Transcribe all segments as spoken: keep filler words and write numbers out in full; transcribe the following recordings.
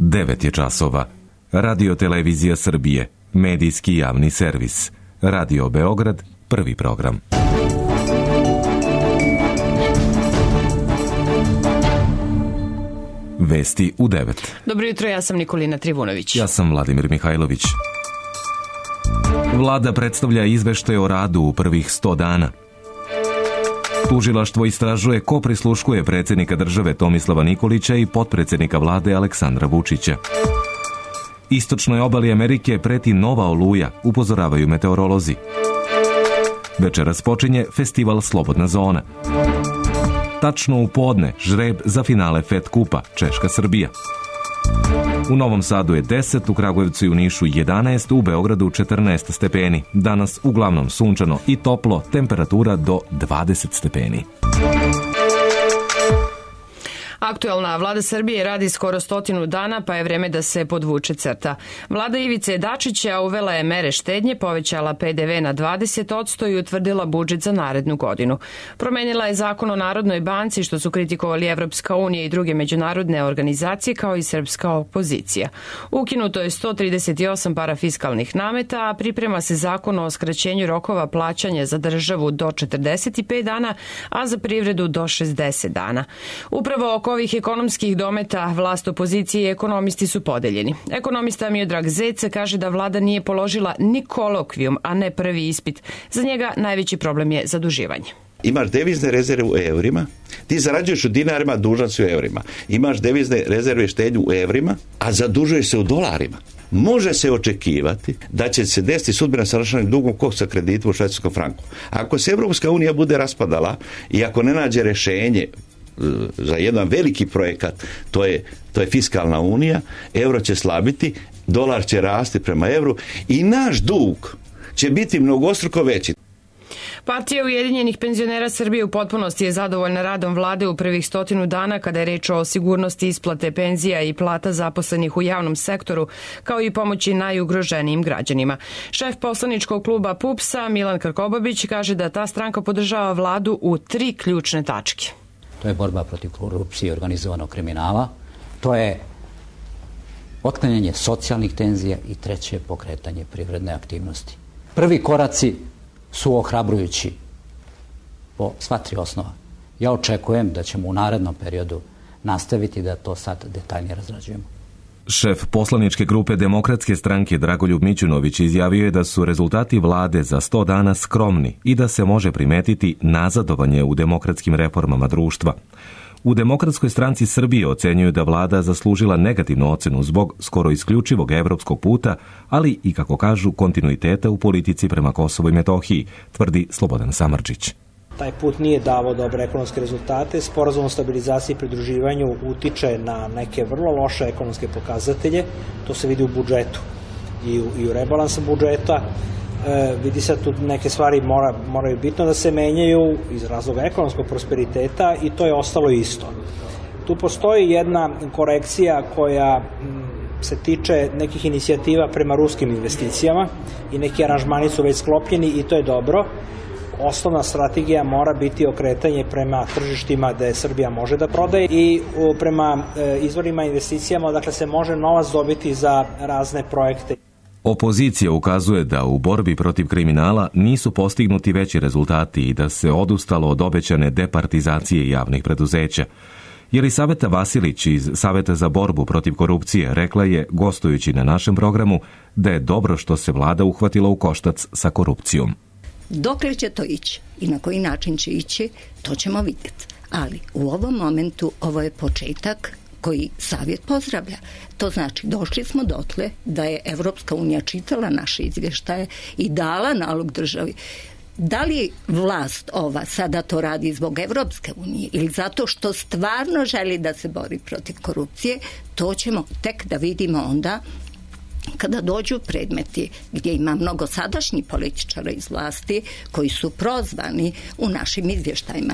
devet je časova. Radio Televizija Srbije, medijski javni servis. Radio Beograd, prvi program. Vesti u devet. Dobro jutro, ja sam Nikolina Trivunović. Ja sam Vladimir Mihajlović. Vlada predstavlja izveštaj o radu u prvih sto dana. Tužilaštvo istražuje ko prisluškuje predsjednika države Tomislava Nikolića i potpredsjednika vlade Aleksandra Vučića. Istočnoj obali Amerike preti nova oluja, upozoravaju meteorolozi. Večeras počinje festival Slobodna zona. Tačno u podne žreb za finale Fed kupa Češka-Srbija. U Novom Sadu je deset, u Kragujevcu i u Nišu jedanaest, u Beogradu četrnaest stepeni. Danas uglavnom sunčano i toplo, temperatura do dvadeset stepeni. Aktuelna vlada Srbije radi skoro stotinu dana, pa je vreme da se podvuče crta. Vlada Ivice Dačića uvela je mere štednje, povećala pe de ve na dvadeset posto i utvrdila budžet za narednu godinu. Promenila je zakon o Narodnoj banci, što su kritikovali Evropska unija i druge međunarodne organizacije, kao i srpska opozicija. Ukinuto je sto trideset osam parafiskalnih nameta, a priprema se zakon o skraćenju rokova plaćanja za državu do četrdeset pet dana, a za privredu do šezdeset dana. Upravo oko ovih ekonomskih dometa vlast, opozicije i ekonomisti su podeljeni. Ekonomista Miodrag Zec kaže da vlada nije položila ni kolokvijum, a ne prvi ispit. Za njega najveći problem je zaduživanje. Imaš devizne rezerve u eurima, ti zarađuješ u dinarima, dužan si u eurima. Imaš devizne rezerve štednju u eurima, a zadužuješ se u dolarima. Može se očekivati da će se desiti sudbina sa računanim dugom kog sa kreditom u švajcarskom franku. Ako se Evropska unija bude raspadala i ako ne nađe rješenje za jedan veliki projekat, to je, to je fiskalna unija, euro će slabiti, dolar će rasti prema evru i naš dug će biti mnogostruko veći. Partija Ujedinjenih penzionera Srbije u potpunosti je zadovoljna radom vlade u prvih stotinu dana kada je reč o sigurnosti isplate penzija i plata zaposlenih u javnom sektoru, kao i pomoći najugroženijim građanima. Šef poslaničkog kluba PUPS-a Milan Krkobabić kaže da ta stranka podržava vladu u tri ključne tačke. To je borba protiv korupcije i organizovanog kriminala, to je otklanjanje socijalnih tenzija i treće pokretanje privredne aktivnosti. Prvi koraci su ohrabrujući po sva tri osnova. Ja očekujem da ćemo u narednom periodu nastaviti da to sad detaljnije razrađujemo. Šef poslaničke grupe Demokratske stranke Dragoljub Mićunović izjavio je da su rezultati vlade za sto dana skromni i da se može primetiti nazadovanje u demokratskim reformama društva. U Demokratskoj stranci Srbije ocenjuju da vlada zaslužila negativnu ocenu zbog skoro isključivog evropskog puta, ali i, kako kažu, kontinuiteta u politici prema Kosovu i Metohiji, tvrdi Slobodan Samardžić. Taj put nije davao dobre ekonomske rezultate. Sporazum o stabilizaciji i pridruživanju utiče na neke vrlo loše ekonomske pokazatelje. To se vidi u budžetu i u, i u rebalansu budžeta. E, vidi se tu neke stvari mora, moraju bitno da se menjaju iz razloga ekonomskog prosperiteta i to je ostalo isto. Tu postoji jedna korekcija koja m, se tiče nekih inicijativa prema ruskim investicijama i neki aranžmani su već sklopljeni i to je dobro. Osnovna strategija mora biti okretanje prema tržištima gde Srbija može da prodaje i prema izvorima investicijama, dakle se može novac dobiti za razne projekte. Opozicija ukazuje da u borbi protiv kriminala nisu postignuti veći rezultati i da se odustalo od obećane departizacije javnih preduzeća. Jelisaveta Vasilić iz Saveta za borbu protiv korupcije rekla je, gostujući na našem programu, da je dobro što se vlada uhvatila u koštac sa korupcijom. Dokle će to ići i na koji način će ići, to ćemo vidjeti. Ali u ovom momentu ovo je početak koji savjet pozdravlja. To znači došli smo dotle da je Evropska unija čitala naše izvještaje i dala nalog državi. Da li vlast ova sada to radi zbog Evropske unije ili zato što stvarno želi da se bori protiv korupcije, to ćemo tek da vidimo onda kada dođu predmeti gdje ima mnogo sadašnjih političara iz vlasti koji su prozvani u našim izvještajima.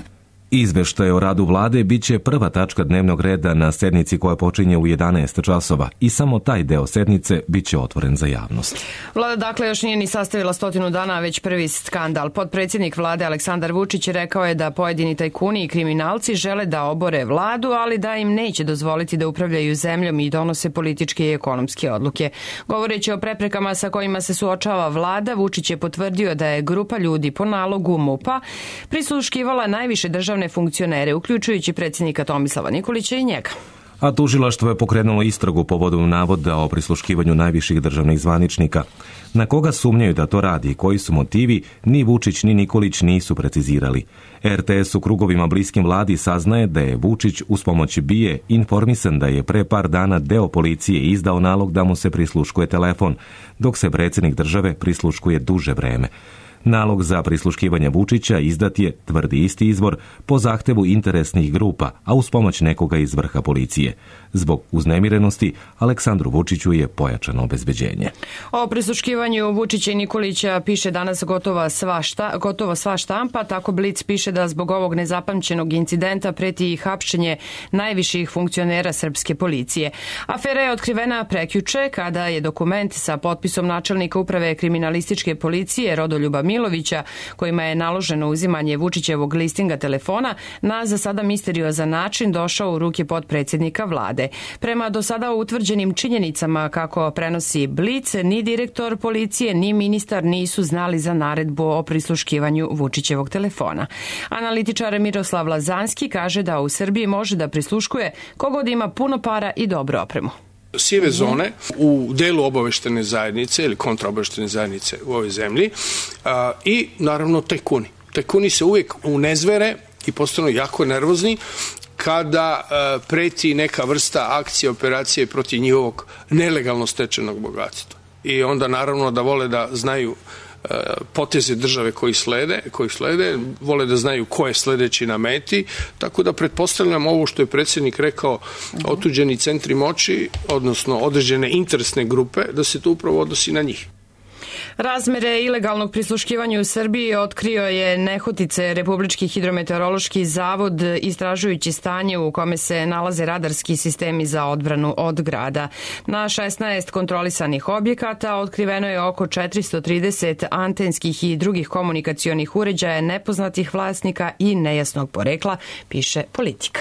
Izveštaj o radu vlade bit će prva tačka dnevnog reda na sednici koja počinje u jedanaest časova i samo taj deo sednice bit će otvoren za javnost. Vlada dakle još nije ni sastavila stotinu dana, već prvi skandal. Potpredsjednik vlade Aleksandar Vučić rekao je da pojedini tajkuni i kriminalci žele da obore vladu, ali da im neće dozvoliti da upravljaju zemljom i donose političke i ekonomske odluke. Govoreći o preprekama sa kojima se suočava vlada, Vučić je potvrdio da je grupa ljudi po nalogu MUP-a prisluškivala najviše državne funkcionere, uključujući predsjednika Tomislava Nikolića i njega. A tužilaštvo je pokrenulo istragu povodom navoda o prisluškivanju najviših državnih zvaničnika. Na koga sumnjaju da to radi i koji su motivi, ni Vučić ni Nikolić nisu precizirali. er te es u krugovima bliskim vladi saznaje da je Vučić uz pomoć B I A informisan da je pre par dana deo policije izdao nalog da mu se prisluškuje telefon, dok se predsjednik države prisluškuje duže vreme. Nalog za prisluškivanje Vučića izdat je, tvrdi isti izvor, po zahtevu interesnih grupa, a uz pomoć nekoga iz vrha policije. Zbog uznemirenosti, Aleksandru Vučiću je pojačano obezbeđenje. O prisluškivanju Vučića i Nikolića piše danas gotova sva, šta, gotova sva štampa, tako Blic piše da zbog ovog nezapamćenog incidenta preti i hapšenje najviših funkcionera srpske policije. Afera je otkrivena prekjuče kada je dokument sa potpisom načelnika uprave kriminalističke policije Rodoljuba Milovića, kojima je naloženo uzimanje Vučićevog listinga telefona, na za sada misteriozan način došao u ruke potpredsjednika vlade. Prema do sada utvrđenim činjenicama, kako prenosi Blic, ni direktor policije ni ministar nisu znali za naredbu o prisluškivanju Vučićevog telefona. Analitičar Miroslav Lazanski kaže da u Srbiji može da prisluškuje kogod ima puno para i dobru opremu. Sive zone u delu obaveštene zajednice ili kontraobaveštene zajednice u ovoj zemlji a, i naravno tajkuni. Tajkuni se uvijek unezvere i postanu jako nervozni kada a, preti neka vrsta akcije, operacije protiv njihovog nelegalno stečenog bogatstva. I onda naravno da vole da znaju poteze države koji slede, koji slede, vole da znaju ko je sledeći na meti, tako da pretpostavljam ovo što je predsjednik rekao, otuđeni centri moći, odnosno određene interesne grupe, da se to upravo odnosi na njih. Razmere ilegalnog prisluškivanja u Srbiji otkrio je Nehotice Republički hidrometeorološki zavod, istražujući stanje u kome se nalaze radarski sistemi za odbranu od grada. Na šesnaest kontrolisanih objekata otkriveno je oko četiristo trideset antenskih i drugih komunikacionih uređaja nepoznatih vlasnika i nejasnog porekla, piše Politika.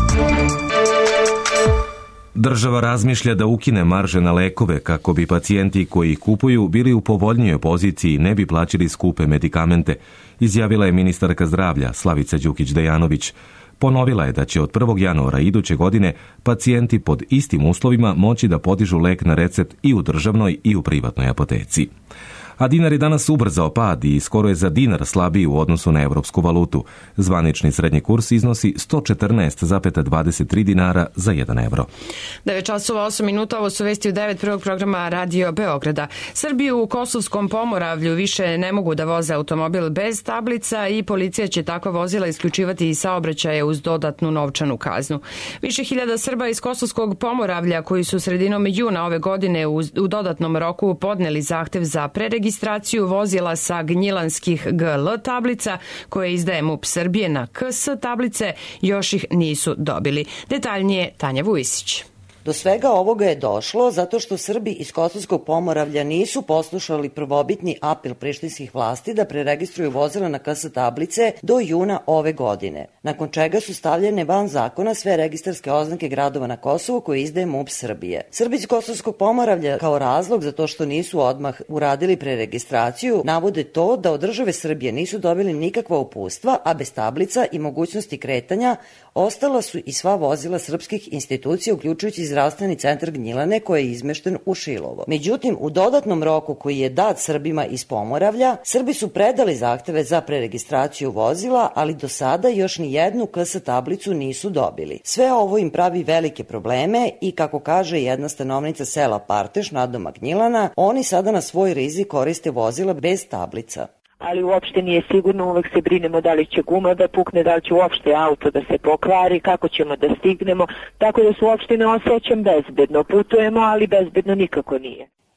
Država razmišlja da ukine marže na lekove kako bi pacijenti koji ih kupuju bili u povoljnijoj poziciji i ne bi plaćali skupe medikamente, izjavila je ministarka zdravlja Slavica Đukić-Dejanović. Ponovila je da će od prvog januara iduće godine pacijenti pod istim uslovima moći da podižu lek na recept i u državnoj i u privatnoj apoteci. A dinar je danas ubrzao pad i skoro je za dinar slabiji u odnosu na evropsku valutu. Zvanični srednji kurs iznosi sto četrnaest zarez dvadeset tri dinara za jedan evro. devet časova osam minuta, ovo su vesti u devet prvog programa Radio Beograda. Srbiju u Kosovskom Pomoravlju više ne mogu da voze automobil bez tablica i policija će takva vozila isključivati iz saobraćaja uz dodatnu novčanu kaznu. Više hiljada Srba iz Kosovskog Pomoravlja koji su sredinom juna ove godine u, u dodatnom roku podneli zahtev za preregistraciju registraciju vozila sa gnjilanskih G L tablica koje izdaje MUP Srbije na K S tablice, još ih nisu dobili. Detaljnije Tanja Vujisić. Do svega ovoga je došlo zato što Srbi iz Kosovskog Pomoravlja nisu poslušali prvobitni apel prištinskih vlasti da preregistruju vozila na K S tablice do juna ove godine, nakon čega su stavljene van zakona sve registarske oznake gradova na Kosovu koje izdaje MUP Srbije. Srbi iz Kosovskog Pomoravlja kao razlog za to što nisu odmah uradili preregistraciju navode to da od države Srbije nisu dobili nikakva uputstva, a bez tablica i mogućnosti kretanja ostala su i sva vozila srpskih institucija, uključujući zdravstveni centar Gnjilane koji je izmešten u Šilovo. Međutim, u dodatnom roku koji je dat Srbima iz Pomoravlja, Srbi su predali zahteve za preregistraciju vozila, ali do sada još ni jednu K S tablicu nisu dobili. Sve ovo im pravi velike probleme i, kako kaže jedna stanovnica sela Parteš, nadomak Gnjilana, oni sada na svoj rizik koriste vozila bez tablica. Ali uopšte nije sigurno, uvek se brinemo da li će guma da pukne, da li će uopšte auto da se pokvari, kako ćemo da stignemo, tako da se uopšte ne osjećam bezbedno. Putujemo, ali bezbedno nikako nije.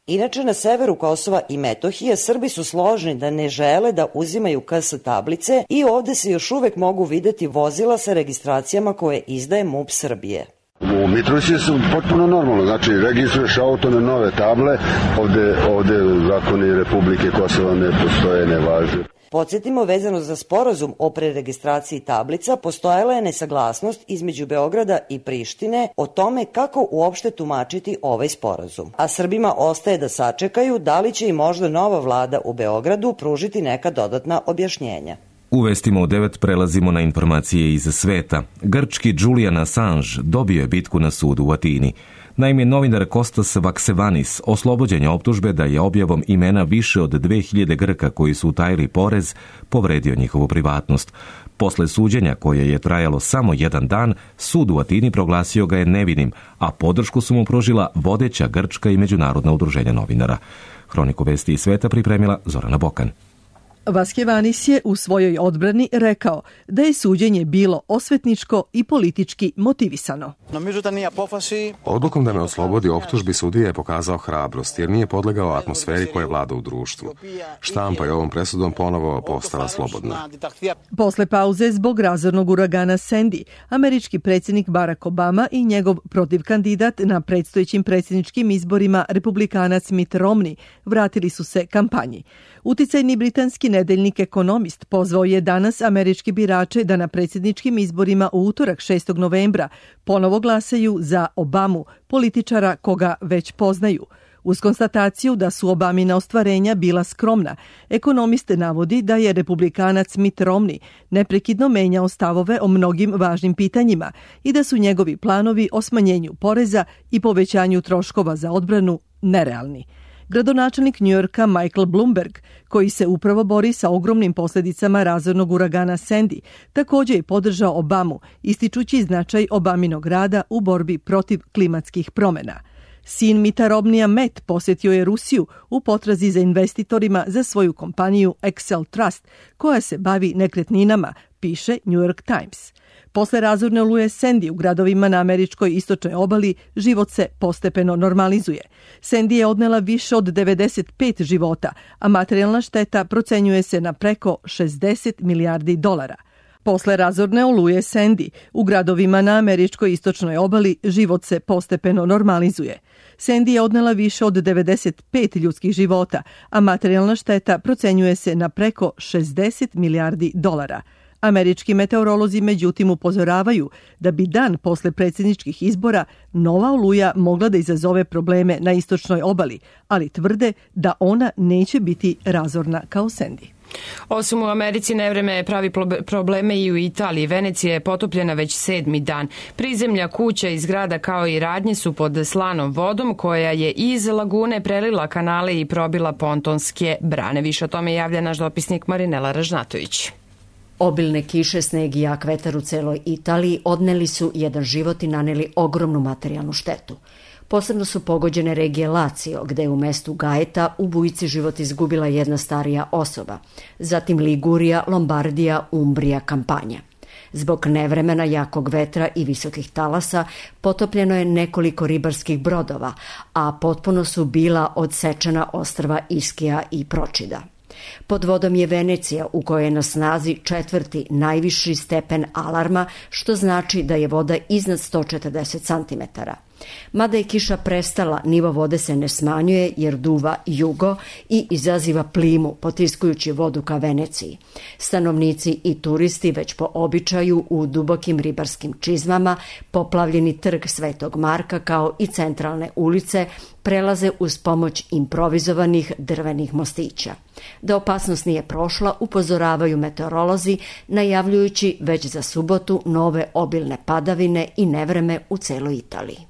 Inače, na severu Kosova i Metohije Srbi su složni da ne žele da uzimaju K S tablice i ovde se još uvek mogu videti vozila sa registracijama koje izdaje M U P Srbije. U Mitrovici su potpuno normalno, znači registruješ auto na nove table, ovde, ovde zakoni Republike Kosova ne postoje, ne važe. Podsjetimo, vezano za sporazum o preregistraciji tablica, postojala je nesaglasnost između Beograda i Prištine o tome kako uopšte tumačiti ovaj sporazum. A Srbima ostaje da sačekaju da li će i možda nova vlada u Beogradu pružiti neka dodatna objašnjenja. U vestima u devet prelazimo na informacije iz sveta. Grčki Julian Assange dobio je bitku na sudu u Atini. Naime, novinar Kostas Vaksevanis oslobođen je optužbe da je objavom imena više od dve hiljade Grka koji su utajili porez povredio njihovu privatnost. Posle suđenja, koje je trajalo samo jedan dan, sud u Atini proglasio ga je nevinim, a podršku su mu pružila vodeća grčka i međunarodna udruženja novinara. Hroniku vesti iz sveta pripremila Zorana Bokan. Vaskevanis je u svojoj odbrani rekao da je suđenje bilo osvetničko i politički motivisano. Odlukom da me oslobodi optužbi sudija je pokazao hrabrost jer nije podlegao atmosferi koja vlada u društvu. Štampa je ovom presudom ponovo postala slobodna. Posle pauze zbog razornog uragana Sandy, američki predsjednik Barack Obama i njegov protivkandidat na predstojećim predsjedničkim izborima republikanac Mitt Romney vratili su se kampanji. Uticajni britanski nedeljnik Ekonomist pozvao je danas američki birače da na predsjedničkim izborima u utorak šestog novembra ponovo glasaju za Obamu, političara koga već poznaju. Uz konstataciju da su Obamina ostvarenja bila skromna, Ekonomist navodi da je republikanac Mitt Romney neprekidno menjao stavove o mnogim važnim pitanjima i da su njegovi planovi o smanjenju poreza i povećanju troškova za odbranu nerealni. Gradonačelnik Njujorka Michael Bloomberg, koji se upravo bori sa ogromnim posljedicama razornog uragana Sandy, također je podržao Obamu, ističući značaj Obaminog rada u borbi protiv klimatskih promjena. Sin Mitta Romneya Matt posjetio je Rusiju u potrazi za investitorima za svoju kompaniju Excel Trust, koja se bavi nekretninama, piše New York Times. Posle razorne oluje Sandy u gradovima na američkoj istočnoj obali život se postepeno normalizuje. Sandy je odnela više od devedeset pet života, a materijalna šteta procenjuje se na preko šezdeset milijardi dolara. Posle razorne oluje Sandy u gradovima na američkoj istočnoj obali život se postepeno normalizuje. Sandy je odnela više od devedeset pet ljudskih života, a materijalna šteta procenjuje se na preko šezdeset milijardi dolara. Američki meteorolozi međutim upozoravaju da bi dan posle predsjedničkih izbora nova oluja mogla da izazove probleme na istočnoj obali, ali tvrde da ona neće biti razorna kao Sandy. Osim u Americi, nevreme pravi probleme i u Italiji. Venecija je potopljena već sedmi dan. Prizemlja, kuća i zgrada kao i radnje su pod slanom vodom koja je iz lagune prelila kanale i probila pontonske brane. Više o tome javlja naš dopisnik Marinela Ražnatović. Obilne kiše, sneg i jak vetar u celoj Italiji odneli su jedan život i naneli ogromnu materijalnu štetu. Posebno su pogođene regije Lazio, gde je u mestu Gaeta u bujici život izgubila jedna starija osoba. Zatim Ligurija, Lombardija, Umbrija, Kampanja. Zbog nevremena, jakog vetra i visokih talasa potopljeno je nekoliko ribarskih brodova, a potpuno su bila odsečena ostrva Iskija i Pročida. Pod vodom je Venecija, u kojoj je na snazi četvrti najviši stepen alarma, što znači da je voda iznad sto četrdeset centimetara. Mada je kiša prestala, nivo vode se ne smanjuje jer duva jugo i izaziva plimu, potiskujući vodu ka Veneciji. Stanovnici i turisti već po običaju u dubokim ribarskim čizmama, poplavljeni trg Svetog Marka kao i centralne ulice, prelaze uz pomoć improvizovanih drvenih mostića. Da opasnost nije prošla, upozoravaju meteorolozi, najavljujući već za subotu nove obilne padavine i nevreme u celoj Italiji.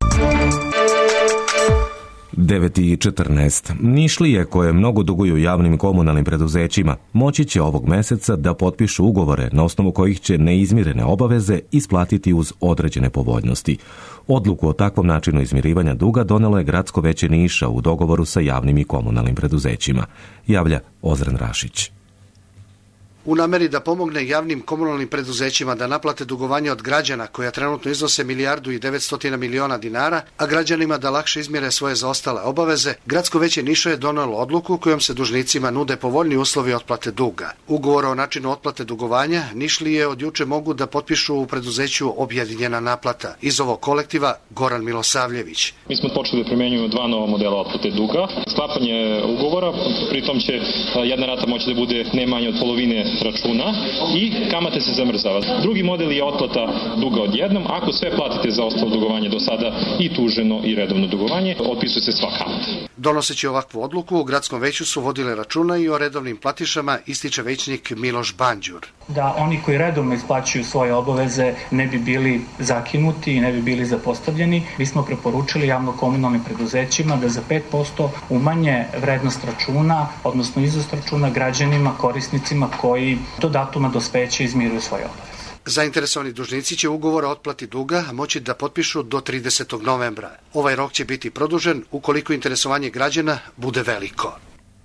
devet i četrnaest. Nišlije koje mnogo duguju javnim i komunalnim preduzećima moći će ovog meseca da potpišu ugovore na osnovu kojih će neizmirene obaveze isplatiti uz određene povoljnosti. Odluku o takvom načinu izmirivanja duga donelo je Gradsko veće Niša u dogovoru sa javnim i komunalnim preduzećima, javlja Ozren Rašić. U nameri da pomogne javnim komunalnim preduzećima da naplate dugovanja od građana koja trenutno iznose milijardu i devetsto miliona dinara, a građanima da lakše izmjere svoje zaostale obaveze, Gradsko veće Niša je donelo odluku kojom se dužnicima nude povoljni uslovi otplate duga. Ugovor o načinu otplate dugovanja Nišlije od juče mogu da potpišu u preduzeću Objedinjena naplata. Iz ovog kolektiva Goran Milosavljević. Mi smo počeli da primenjujemo dva nova modela otplate duga. Sklapanje ugovora, pritom će jedna rata moći da bude ne manje od polovine računa i kamate se zamrzava. Drugi model je otplata duga odjednom. Ako sve platite za ostalo dugovanje do sada, i tuženo i redovno dugovanje, otpisuje se sva kamata. Donoseći ovakvu odluku, u Gradskom veću su vodile računa i o redovnim platišama, ističe većnik Miloš Banđur. Da oni koji redovno isplaćuju svoje obaveze ne bi bili zakinuti i ne bi bili zapostavljeni, mi smo preporučili javno-komunalnim preduzećima da za pet posto umanje vrednost računa, odnosno iznos računa građanima, korisnicima koji do datuma dospeća izmiruju svoje obaveze. Zainteresovani dužnici će ugovor o otplati duga moći da potpišu do tridesetog novembra. Ovaj rok će biti produžen ukoliko interesovanje građana bude veliko.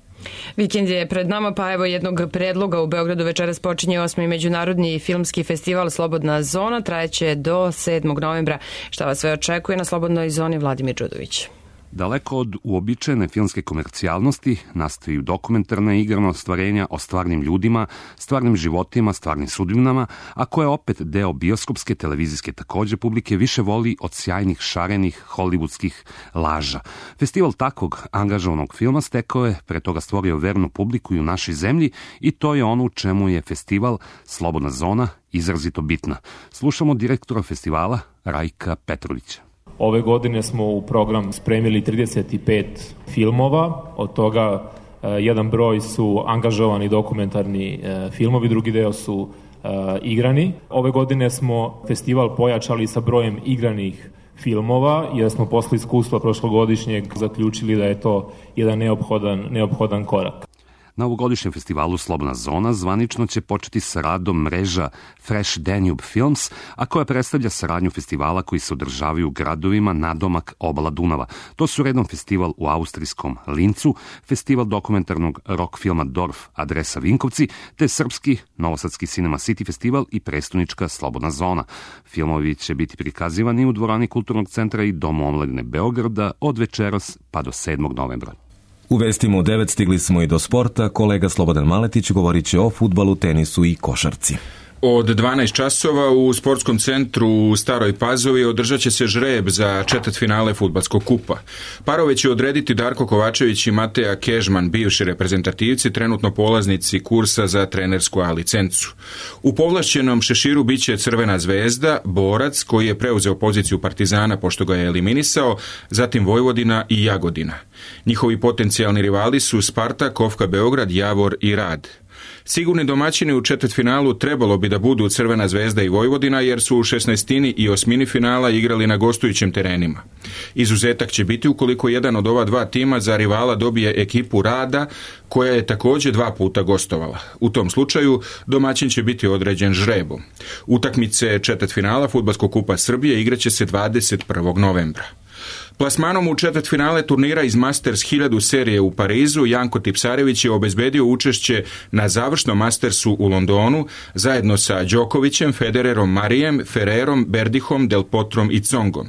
Vikend je pred nama, pa evo jednog predloga. U Beogradu večeras počinje osmi međunarodni filmski festival Slobodna zona, trajeće do sedmog novembra. Šta vas sve očekuje na Slobodnoj zoni? Vladimir Đudović. Daleko od uobičajene filmske komercijalnosti nastaju dokumentarna i igrana ostvarenja o stvarnim ljudima, stvarnim životima, stvarnim sudbinama, a koje opet deo bioskopske, televizijske takođe publike više voli od sjajnih, šarenih, hollywoodskih laža. Festival takvog angažovanog filma stekao je, pre toga stvorio vernu publiku i u našoj zemlji, i to je ono u čemu je festival Slobodna zona izrazito bitna. Slušamo direktora festivala Rajka Petrovića. Ove godine smo u program spremili trideset pet filmova, od toga e, jedan broj su angažovani dokumentarni e, filmovi, drugi deo su e, igrani. Ove godine smo festival pojačali sa brojem igranih filmova, jer smo posle iskustva prošlogodišnjeg zaključili da je to jedan neophodan, neophodan korak. Na ovogodišnjem festivalu Slobodna zona zvanično će početi sa radom mreža Fresh Danube Films, a koja predstavlja saradnju festivala koji se održavaju u gradovima nadomak obala Dunava. To su redom festival u austrijskom Lincu, festival dokumentarnog rock filma Dorf Adresa Vinkovci, te srpski novosadski Cinema City festival i prestonička Slobodna zona. Filmovi će biti prikazivani u dvorani Kulturnog centra i Domu omladine Beograda od večeras pa do sedmog novembra. U vestima u devet stigli smo i do sporta. Kolega Slobodan Maletić govorit će o fudbalu, tenisu i košarci. Od dvanaest časova u sportskom centru u Staroj Pazovi održat će se žreb za četvrtfinale fudbalskog kupa. Parove će odrediti Darko Kovačević i Mateja Kežman, bivši reprezentativci, trenutno polaznici kursa za trenersku A licencu. U povlašćenom šeširu biće Crvena zvezda, Borac koji je preuzeo poziciju Partizana pošto ga je eliminisao, zatim Vojvodina i Jagodina. Njihovi potencijalni rivali su Spartak, Ofka Beograd, Javor i Rad. Sigurni domaćini u četvrtfinalu trebalo bi da budu Crvena zvezda i Vojvodina, jer su u šesnaestini i osmini finala igrali na gostujućim terenima. Izuzetak će biti ukoliko jedan od ova dva tima za rivala dobije ekipu Rada, koja je također dva puta gostovala. U tom slučaju domaćin će biti određen žrebom. Utakmice četvrtfinala Fudbalskog kupa Srbije igraće se dvadeset prvog novembra. Plasmanom u četvrtfinale turnira iz Masters hiljadu serije u Parizu Janko Tipsarević je obezbedio učešće na završnom Mastersu u Londonu zajedno sa Đokovićem, Federerom, Marijem, Ferrerom, Berdihom, Del Potrom i Congom.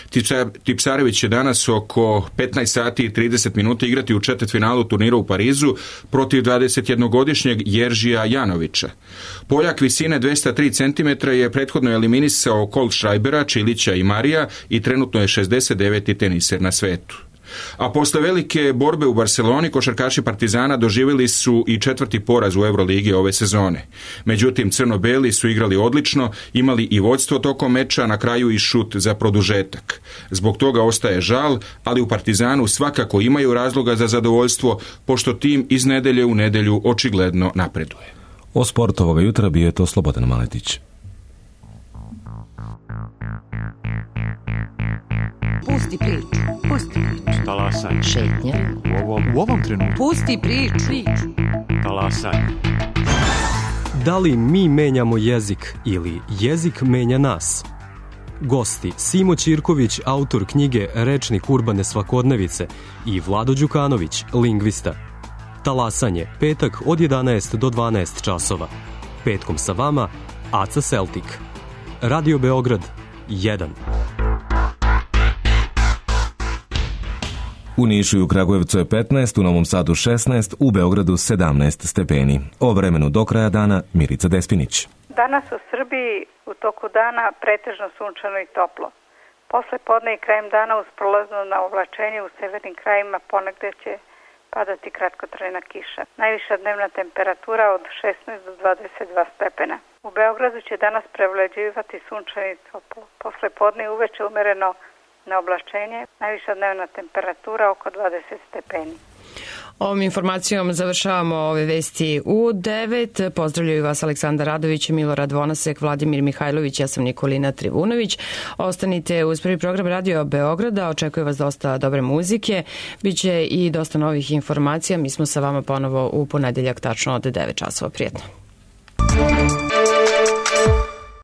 Tipsarević će danas oko petnaest sati i trideset minuta igrati u četvrtfinalu turnira u Parizu protiv dvadesetjednogodišnjeg Jeržija Janovića. Poljak visine dvesta tri centimetra je prethodno eliminisao Colt Schreibera, Čilića i Marija i trenutno je šezdeset deveti teniser na svetu. A posle velike borbe u Barceloni, košarkaši Partizana doživjeli su i četvrti poraz u Euroligi ove sezone. Međutim, crno-beli su igrali odlično, imali i vodstvo tokom meča, na kraju i šut za produžetak. Zbog toga ostaje žal, ali u Partizanu svakako imaju razloga za zadovoljstvo, pošto tim iz nedelje u nedelju očigledno napreduje. O sportu ovoga jutra bio je to Slobodan Maletić. Pusti priču, pusti priču. Talasaj. Šetnja. U ovom, u ovom trenutku. Pusti priču. priču. Talasaj. Da li mi menjamo jezik ili jezik menja nas? Gosti Simo Ćirković, autor knjige Rečnik urbane svakodnevice, i Vlado Đukanović, lingvista. Talasanje, petak od jedanaest do dvanaest časova. Petkom sa vama Aca Celtic. Radio Beograd jedan. U Nišu i u Kragujevcu je petnaest, u Novom Sadu šesnaest, u Beogradu sedamnaest stepeni. O vremenu do kraja dana Milica Despinić. Danas u Srbiji u toku dana pretežno sunčano i toplo. Posle podne i krajem dana uz prolazno naoblačenje u severnim krajima ponegde će padati kratkotrajna kiša. Najviša dnevna temperatura od šesnaest do dvadeset dva stepena. U Beogradu će danas prevlađivati sunčano i toplo. Posle podne i uveče umereno na oblačenje, najviša dnevna temperatura oko dvadeset stepeni. Ovom informacijom završavamo ove vesti u devet. Pozdravljaju vas Aleksandar Radović, Milorad Vonasek, Vladimir Mihajlović, ja sam Nikolina Trivunović. Ostanite uz prvi program Radio Beograda, očekuje vas dosta dobre muzike, biće i dosta novih informacija. Mi smo sa vama ponovo u ponedeljak tačno od devet časova. Prijetno.